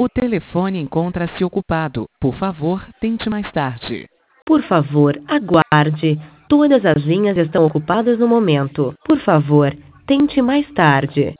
O telefone encontra-se ocupado. Por favor, tente mais tarde. Por favor, aguarde. Todas as linhas estão ocupadas no momento. Por favor, tente mais tarde.